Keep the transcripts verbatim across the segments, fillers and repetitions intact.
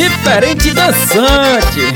diferente dançante.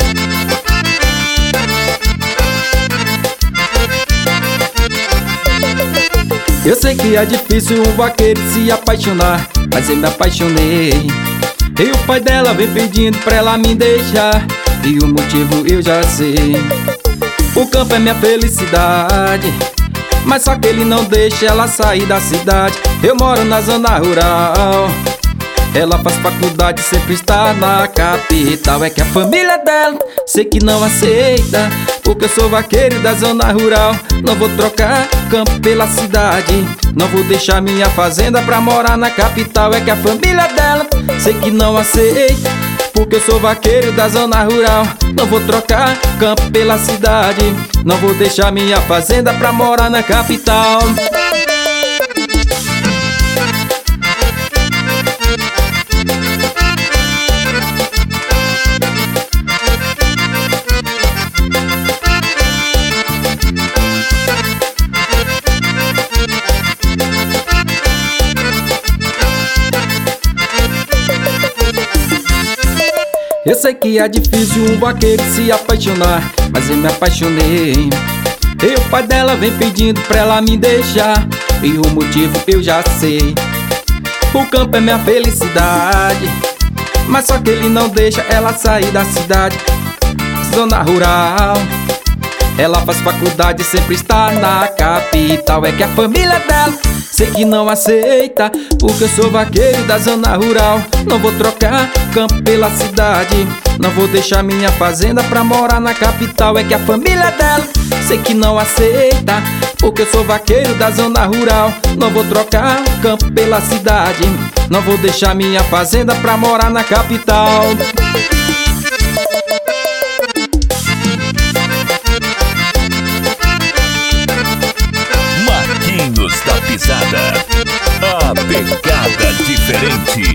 Eu sei que é difícil um vaqueiro se apaixonar, mas eu me apaixonei. E o pai dela vem pedindo pra ela me deixar, e o motivo eu já sei. O campo é minha felicidade, mas só que ele não deixa ela sair da cidade. Eu moro na zona rural, ela faz faculdade, sempre está na capital. É que a família dela sei que não aceita, porque eu sou vaqueiro da zona rural. Não vou trocar campo pela cidade, não vou deixar minha fazenda pra morar na capital. É que a família dela sei que não aceita, porque eu sou vaqueiro da zona rural. Não vou trocar campo pela cidade, não vou deixar minha fazenda pra morar na capital. Eu sei que é difícil um vaqueiro se apaixonar, mas eu me apaixonei. E o pai dela vem pedindo pra ela me deixar, e o motivo eu já sei. O campo é minha felicidade, mas só que ele não deixa ela sair da cidade. Zona rural, ela faz faculdade, sempre está na capital. É que a família dela sei que não aceita, porque eu sou vaqueiro da zona rural. Não vou trocar campo pela cidade, não vou deixar minha fazenda pra morar na capital. É que a família dela sei que não aceita, porque eu sou vaqueiro da zona rural. Não vou trocar campo pela cidade, não vou deixar minha fazenda pra morar na capital. Marquinhos da Pisada, a pegada diferente.